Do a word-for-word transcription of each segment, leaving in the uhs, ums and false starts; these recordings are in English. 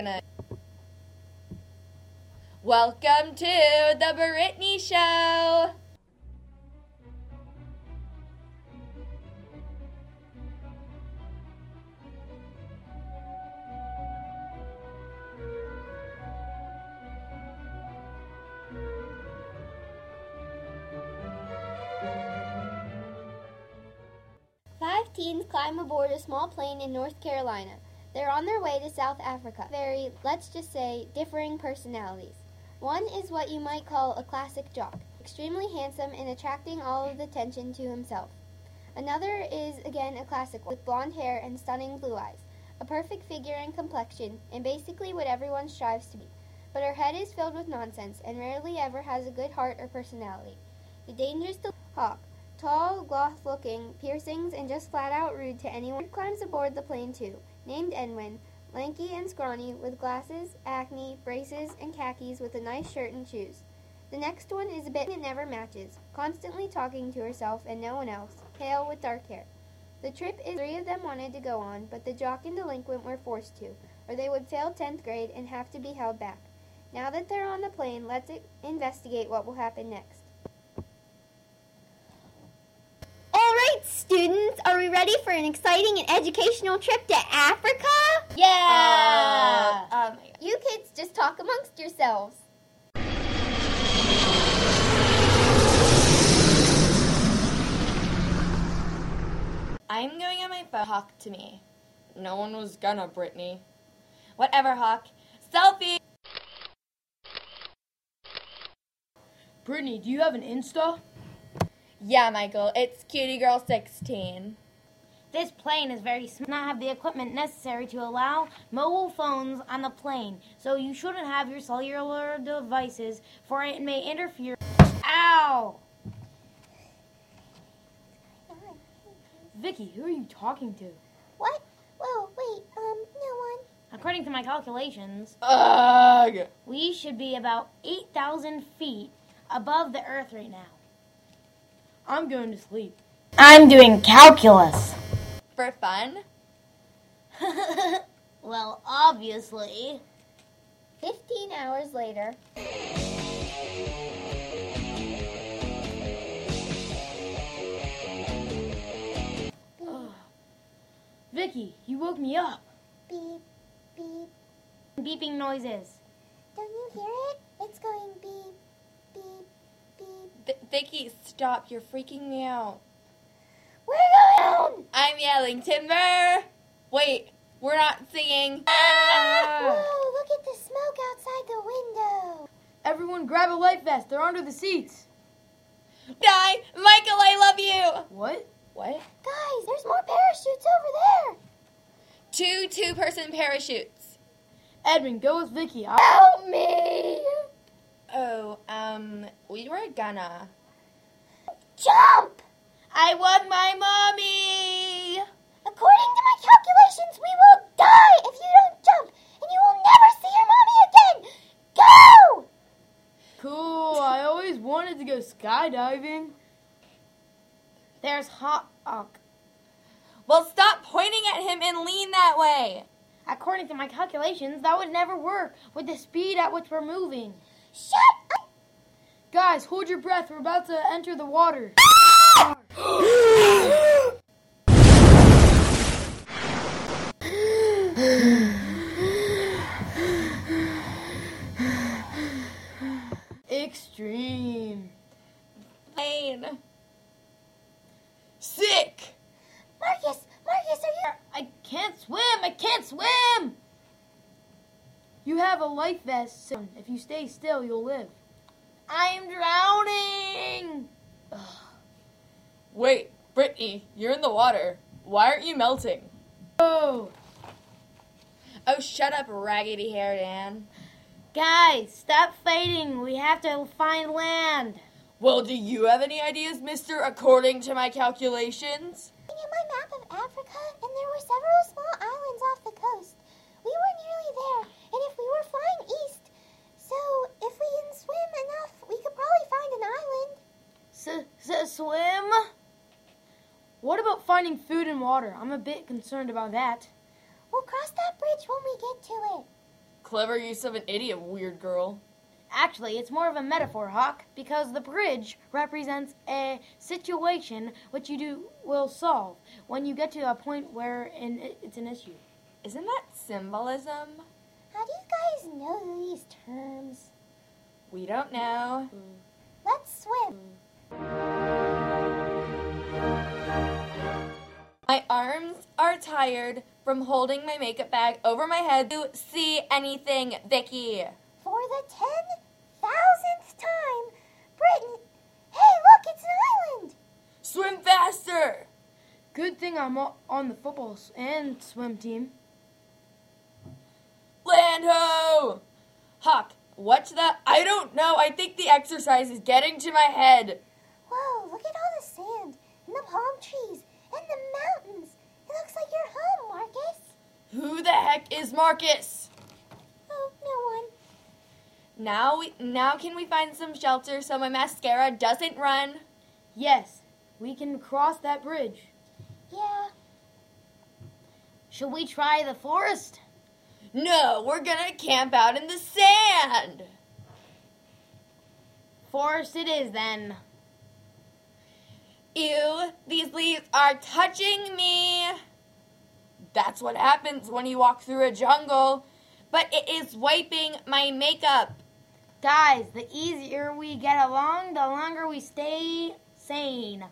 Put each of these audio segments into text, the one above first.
Welcome to the Brittany Show. Five teens climb aboard a small plane in North Carolina. They're on their way to South Africa. Very, let's just say, differing personalities. One is what you might call a classic jock, extremely handsome and attracting all of the attention to himself. Another is, again, a classic one, with blonde hair and stunning blue eyes, a perfect figure and complexion, and basically what everyone strives to be. But her head is filled with nonsense and rarely ever has a good heart or personality. The dangerous hawk. Tall, goth-looking, piercings, and just flat-out rude to anyone who climbs aboard the plane too, named Edwin, lanky and scrawny, with glasses, acne, braces, and khakis with a nice shirt and shoes. The next one is a bit that never matches, constantly talking to herself and no one else, pale with dark hair. The trip is three of them wanted to go on, but the jock and delinquent were forced to, or they would fail tenth grade and have to be held back. Now that they're on the plane, let's investigate what will happen next. Students, are we ready for an exciting and educational trip to Africa? Yeah! Uh, um, you kids just talk amongst yourselves. I'm going on my phone. Hawk to me. No one was gonna, Brittany. Whatever, Hawk. Selfie! Brittany, do you have an Insta? Yeah, Michael, it's Cutie Girl sixteen. This plane is very small. Not have the equipment necessary to allow mobile phones on the plane, so you shouldn't have your cellular devices, for it may interfere. Ow! Vicky, who are you talking to? What? Whoa, wait, um, no one. According to my calculations, Ugh! we should be about eight thousand feet above the Earth right now. I'm going to sleep. I'm doing calculus. For fun? Well, obviously. Fifteen hours later. Vicky, you woke me up. Beep, beep. Beeping noises. Don't you hear it? It's going beep, beep, beep. V- Vicky, stop. You're freaking me out. We're going home! I'm yelling, timber! Wait, we're not singing. Whoa, look at the smoke outside the window. Everyone grab a life vest. They're under the seats. Die! Michael, I love you! What? What? Guys, there's more parachutes over there. Two two-person parachutes. Edwin, go with Vicky. I'll- Help me! Oh, um, we were gonna. Jump! I want my mommy! According to my calculations, we will die if you don't jump, and you will never see your mommy again! Go! Cool, I always wanted to go skydiving. There's Hawk. Well, stop pointing at him and lean that way. According to my calculations, that would never work with the speed at which we're moving. Shut up! Guys, hold your breath. We're about to enter the water. Extreme. Pain. Sick. Marcus, Marcus, are you... I can't swim! I can't swim! You have a life vest, so if you stay still, you'll live. I'm drowning! Wait, Brittany, you're in the water. Why aren't you melting? Oh! Oh, shut up, raggedy-haired Ann. Guys, stop fighting. We have to find land. Well, do you have any ideas, mister, according to my calculations? Looking at my map of Africa, and there were several small islands off the coast. We were nearly there, and if we were flying east, so if we can swim enough, we could probably find an island. S- s- swim? What about finding food and water? I'm a bit concerned about that. We'll cross that bridge when we get to it. Clever use of an idiom, weird girl. Actually, it's more of a metaphor, Hawk, because the bridge represents a situation which you do will solve when you get to a point where in, it's an issue. Isn't that symbolism? How do you guys know these terms? We don't know. Let's swim. My arms are tired from holding my makeup bag over my head to see anything, Vicky. For the ten thousandth time, Britain. Hey, look, it's an island. Swim faster! Good thing I'm o- on the football s- and swim team. Land ho! Hawk, what's that? I don't know. I think the exercise is getting to my head. Whoa, look at all the sand and the palm trees and the mountains. It looks like you're home, Marcus. Who the heck is Marcus? Oh, no one. Now we now can we find some shelter so my mascara doesn't run? Yes, we can cross that bridge. Yeah. Should we try the forest? No, we're gonna camp out in the sand. Forest it is, then. Ew, these leaves are touching me. That's what happens when you walk through a jungle. But it is wiping my makeup. Guys, the easier we get along, the longer we stay sane.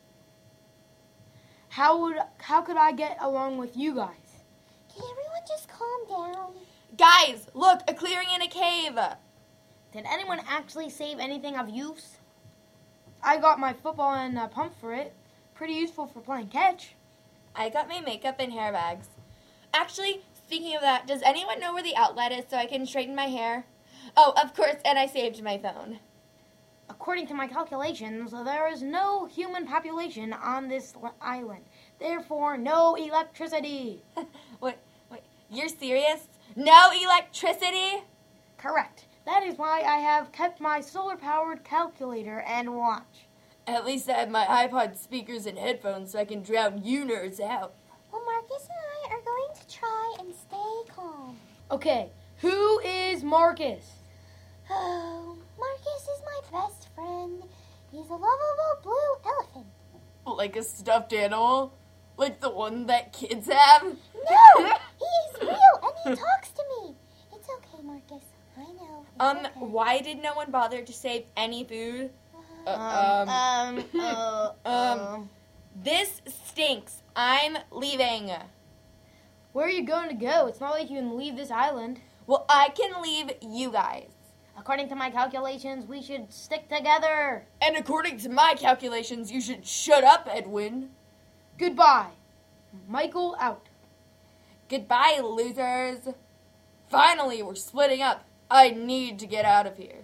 How would how could I get along with you guys? Can everyone just calm down? Guys, look, a clearing in a cave. Did anyone actually save anything of use? I got my football and a pump for it. Pretty useful for playing catch. I got my makeup and hair bags. Actually, speaking of that, does anyone know where the outlet is so I can straighten my hair? Oh, of course, and I saved my phone. According to my calculations, there is no human population on this l- island. Therefore, no electricity. Wait, wait, you're serious? No electricity? Correct. That is why I have kept my solar-powered calculator and watch. At least I have my iPod speakers and headphones so I can drown you nerds out. Well, Marcus and I are going to try and stay calm. Okay, who is Marcus? Oh, Marcus is my best friend. He's a lovable blue elephant. Like a stuffed animal? Like the one that kids have? No, he is real and he talks to me. It's okay, Marcus. I know. It's Um, okay. why did no one bother to save any food? Uh, Uh, um, Um, uh, um, this stinks. I'm leaving. Where are you going to go? It's not like you can leave this island. Well, I can leave you guys. according to my calculations, we should stick together. And according to my calculations, you should shut up, Edwin. Goodbye. Michael out. Goodbye, losers. Finally, we're splitting up. I need to get out of here.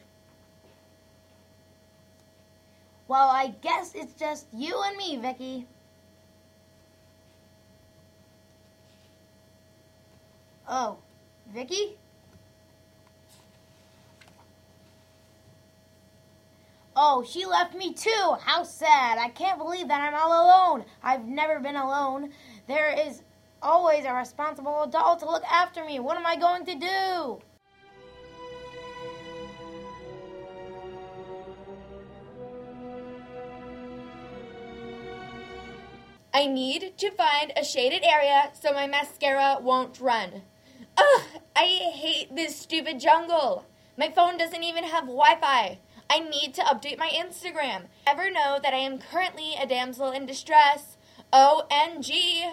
Well, I guess it's just you and me, Vicky. Oh, Vicky? Oh, she left me too. How sad. I can't believe that I'm all alone. I've never been alone. There is always a responsible adult to look after me. What am I going to do? I need to find a shaded area so my mascara won't run. Ugh, I hate this stupid jungle. My phone doesn't even have Wi-Fi. I need to update my Instagram. Ever know that I am currently a damsel in distress? O M G.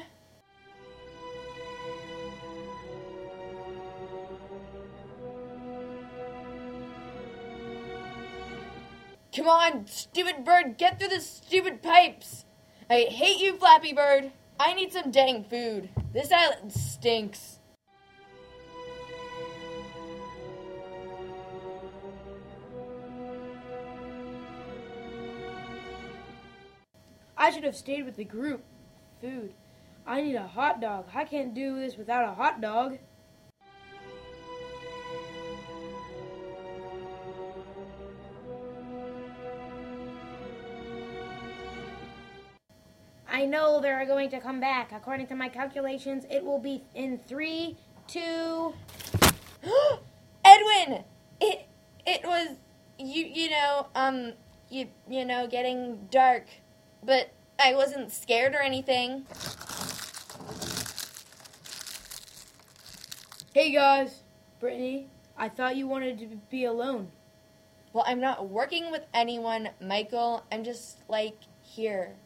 Come on, stupid bird, get through the stupid pipes. I hate you, Flappy Bird. I need some dang food. This island stinks. I should have stayed with the group. Food. I need a hot dog. I can't do this without a hot dog. I know they're going to come back. According to my calculations, it will be in three, two... about, um, you, you know, getting dark. But I wasn't scared or anything. Hey guys, Brittany, I thought you wanted to be alone. Well, I'm not working with anyone, Michael. I'm just, like, here.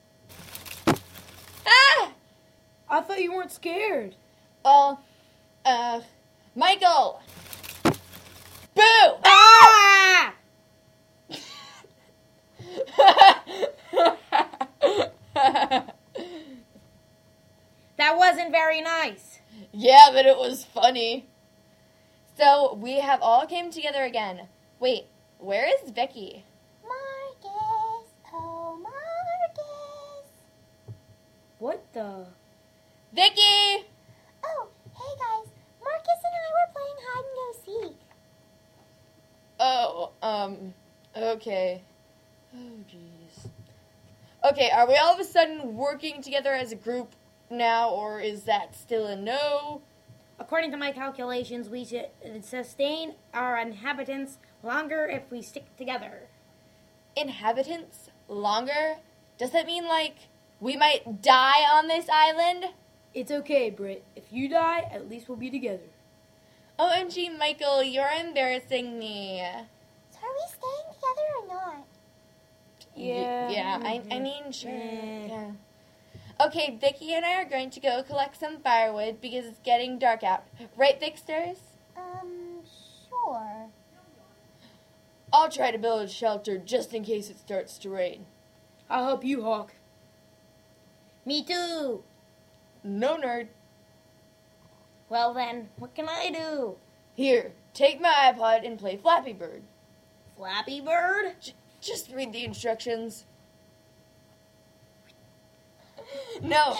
Ah! I thought you weren't scared. Oh, uh, Michael! Boo! Ah! That wasn't very nice. Yeah, but it was funny. So, we have all came together again. Wait, where is Vicky? Marcus, oh Marcus. What the? Vicky! Oh, hey guys, Marcus and I were playing hide and go seek. Oh, um, okay. Oh, jeez. Okay, are we all of a sudden working together as a group now, or is that still a no? According to my calculations, we should sustain our inhabitants longer if we stick together. Inhabitants? Longer? Does that mean, like, we might die on this island? It's okay, Britt. If you die, at least we'll be together. O M G, Michael, you're embarrassing me. So are we staying together or not? Yeah. Y- yeah, I, I mean, sure. Eh. Yeah. Okay, Vicky and I are going to go collect some firewood because it's getting dark out. Right, Vicsters? Um, sure. I'll try to build a shelter just in case it starts to rain. I'll help you, Hawk. Me too. No, nerd. Well then, what can I do? Here, take my iPod and play Flappy Bird. Flappy Bird? J- just read the instructions. No.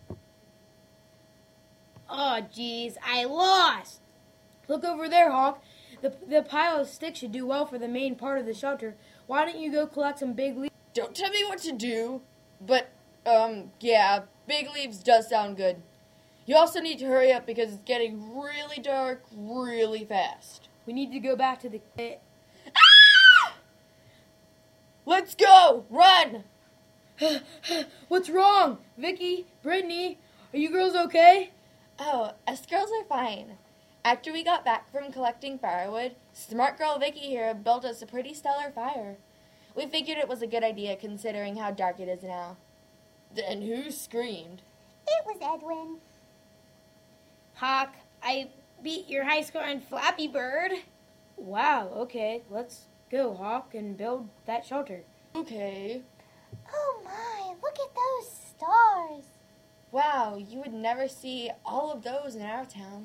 Oh, jeez, I lost. Look over there, Hawk. The, the pile of sticks should do well for the main part of the shelter. Why don't you go collect some big leaves? Don't tell me what to do, but, um, yeah, big leaves does sound good. You also need to hurry up because it's getting really dark really fast. We need to go back to the... Ah! Let's go! Run! What's wrong? Vicky, Brittany, are you girls okay? Oh, us girls are fine. After we got back from collecting firewood, smart girl Vicky here built us a pretty stellar fire. We figured it was a good idea considering how dark it is now. Then who screamed? It was Edwin. Hawk, I beat your high score on Flappy Bird. Wow, okay. Let's go, Hawk, and build that shelter. Okay. Oh my, look at those stars. Wow, you would never see all of those in our town.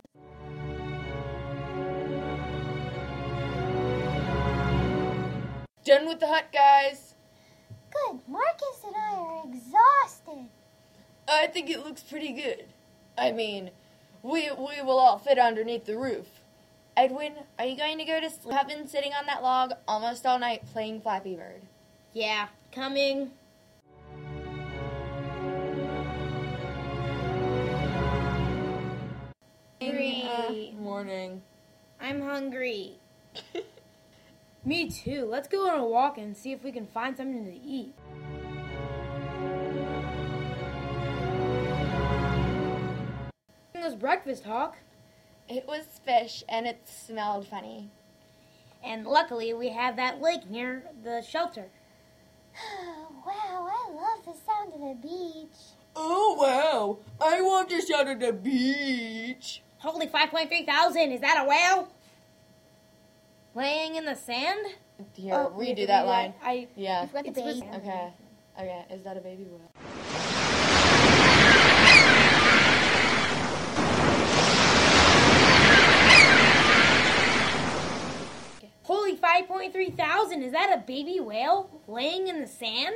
Done with the hut, guys. Good, Marcus and I are exhausted. I think it looks pretty good. I mean, we we will all fit underneath the roof. Edwin, are you going to go to sleep? I've been sitting on that log almost all night playing Flappy Bird. Yeah, coming. Hungry. Morning. I'm hungry. Me too. Let's go on a walk and see if we can find something to eat. It was breakfast, Hawk. It was fish and it smelled funny. And luckily, we have that lake near the shelter. Wow, I love the sound of the beach. Oh wow! I want to shout at the beach. Holy five point three thousand, is that a whale? Laying in the sand? Here, Oh, we have redo to that redo line. I Yeah. Forgot the It's supposed- baby. Okay. Okay. Is that a baby whale? Holy five point three thousand, is that a baby whale laying in the sand?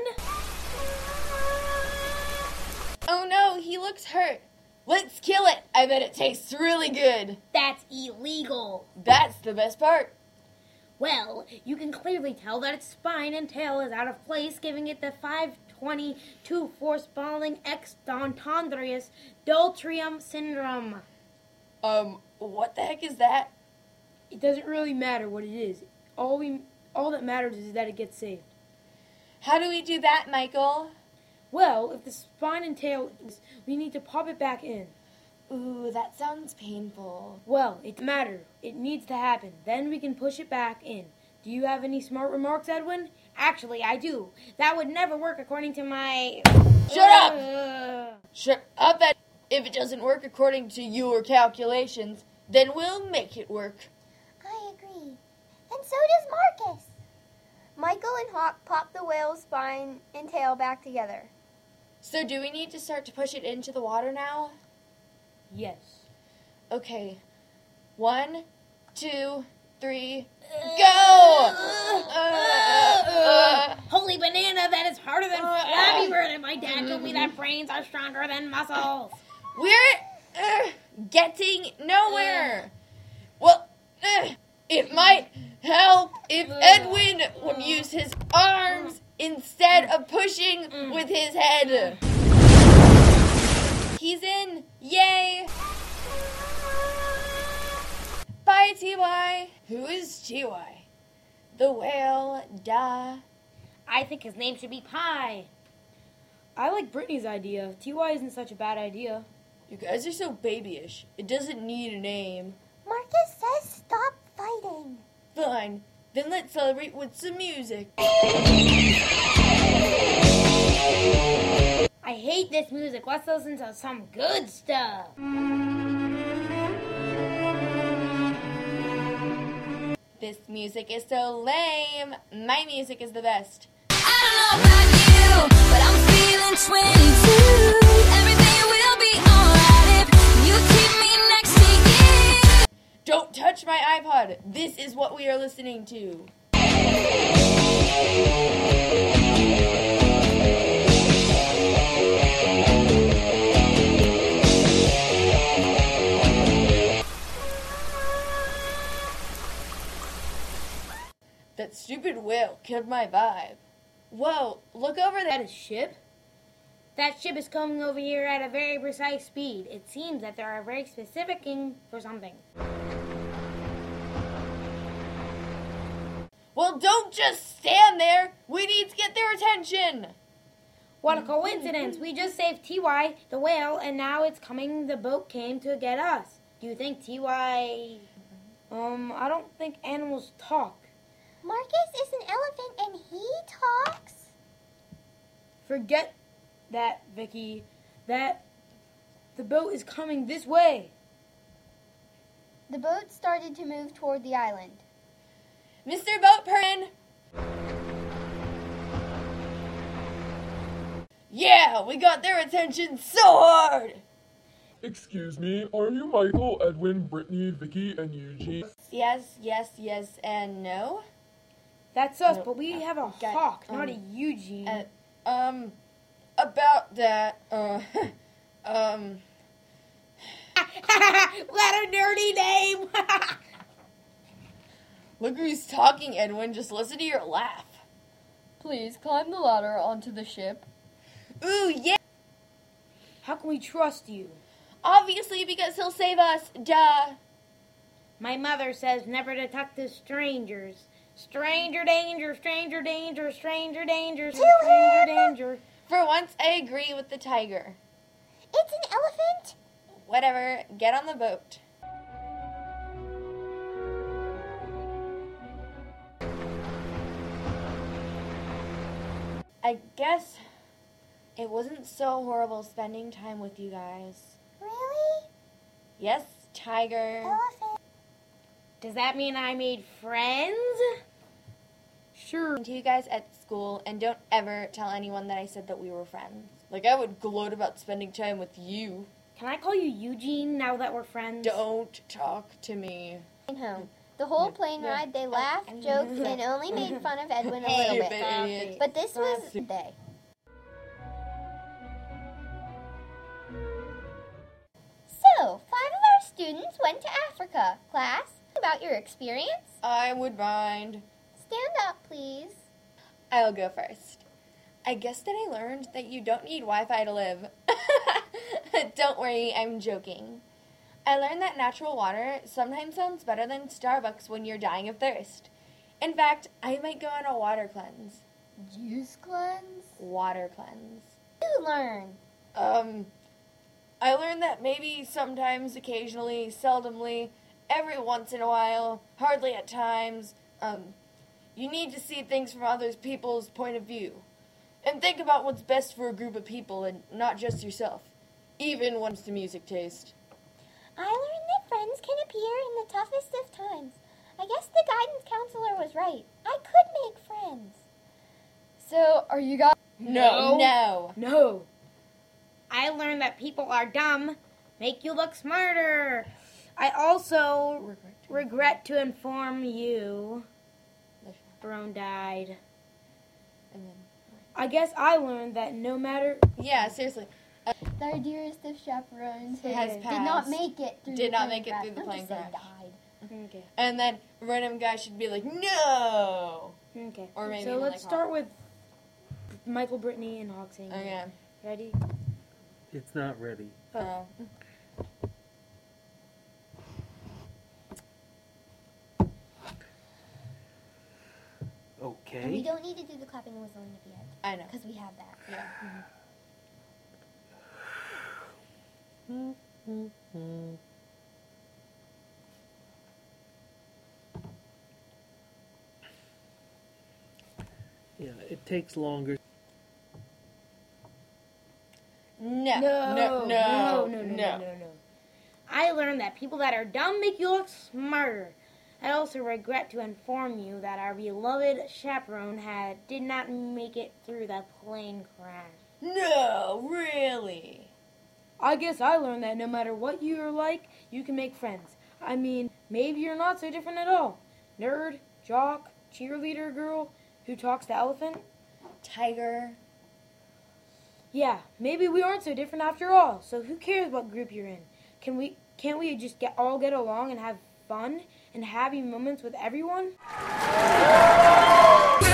Oh no, he looks hurt. Let's kill it. I bet it tastes really good. That's illegal. That's the best part. Well, you can clearly tell that its spine and tail is out of place, giving it the five twenty-two force-balling extentandrius Doltrium syndrome. Um, what the heck is that? It doesn't really matter what it is. All we All that matters is that it gets saved. How do we do that, Michael? Well, if the spine and tail, we need to pop it back in. Ooh, that sounds painful. Well, it doesn't matter. It needs to happen. Then we can push it back in. Do you have any smart remarks, Edwin? Actually, I do. That would never work according to my... Shut up! Uh, Shut up, Ed. If it doesn't work according to your calculations, then we'll make it work. I agree. And so does Marcus. Michael and Hawk pop the whale's spine and tail back together. So do we need to start to push it into the water now? Yes. Okay. One, two, three, go! Uh, uh, Holy banana, that is harder than Uh, Flappy Bird, and my dad told me that brains are stronger than muscles. we're uh, getting nowhere. Well, uh, it might help if Edwin would use his arms instead of pushing with his head. He's in. Yay! Bye, T Y. Who is T Y? The whale, duh. I think his name should be Pie. I like Brittany's idea. T Y isn't such a bad idea. You guys are so babyish. It doesn't need a name. Marcus says stop fighting. Fine. Then let's celebrate with some music. I hate this music. Let's listen to some good stuff. This music is so lame. My music is the best. I don't know about you, but I'm feeling twenty-two. Everything will be alright if you keep me next to you. Don't touch my iPod. This is what we are listening to. That stupid whale killed my vibe. Whoa, look over That there. is ship? That ship is coming over here at a very precise speed. It seems that they are very specific in for something. Well, don't just stand there. We need to get their attention. What a coincidence! We just saved T Y, the whale, and now it's coming. The boat came to get us. Do you think T Y... Um, I don't think animals talk. Marcus is an elephant and he talks. Forget that, Vicky. That the boat is coming this way. The boat started to move toward the island. Mister Boat Person. Yeah, we got their attention so hard. Excuse me, are you Michael, Edwin, Brittany, Vicky, and Eugene? Yes, yes, yes, and no. That's us, No, but we have a got- hawk, um, not a Eugene. Uh, um, about that, uh, um, What a nerdy name! look who's talking, Edwin. Just listen to your laugh. Please climb the ladder onto the ship. Ooh, yeah. How can we trust you? Obviously, because he'll save us. Duh. My mother says never to talk to strangers. Stranger danger, stranger danger, stranger danger, stranger danger. For once, I agree with the tiger. It's an elephant. Whatever, get on the boat. I guess it wasn't so horrible spending time with you guys. Really? Yes, tiger. Elephant. Does that mean I made friends? Sure. To you guys at school, and don't ever tell anyone that I said that we were friends. Like, I would gloat about spending time with you. Can I call you Eugene now that we're friends? Don't talk to me. Home. The whole plane Yeah. ride, they laughed, joked, and only made fun of Edwin a Hey, little bit bit. idiot. But this was the day. So, five of our students went to Africa. Class, about your experience? I would mind. Stand up, please. I'll go first. I guess that I learned that you don't need Wi-Fi to live. Don't worry, I'm joking. I learned that natural water sometimes sounds better than Starbucks when you're dying of thirst. In fact, I might go on a water cleanse. Juice cleanse? Water cleanse. You learn. Um, I learned that maybe sometimes, occasionally, seldomly, every once in a while, hardly at times, um, you need to see things from other people's point of view. And think about what's best for a group of people and not just yourself, even when it's to music taste. I learned that friends can appear in the toughest of times. I guess the guidance counselor was right. I could make friends. So, are you guys... No. No. No. I learned that people are dumb, make you look smarter. I also Regret. regret to inform you, Chaperone died. And then, I guess I learned that no matter... yeah, seriously. Our dearest of chaperones Has did passed. not make it through Did the not plane make it crash. through the Don't plane just say crash. died. Okay. And then a random guy should be like, no! Okay. Or maybe so even let's like start with Michael, Brittany, and Hoxing. Okay. Ready? It's not ready. Oh. And we Okay. don't need to do the clapping and whistling at the end, I know. because we have that. Yeah. Yeah, it takes longer. No. No, No. No. no, no, no, no, no. I learned that people that are dumb make you look smarter. I also regret to inform you that our beloved chaperone had did not make it through that plane crash. No, really. I guess I learned that no matter what you are like, you can make friends. I mean, maybe you're not so different at all. Nerd, jock, cheerleader girl who talks to elephant. Tiger. Yeah, maybe we aren't so different after all. So who cares what group you're in? Can we can't we just get all get along and have fun and happy moments with everyone?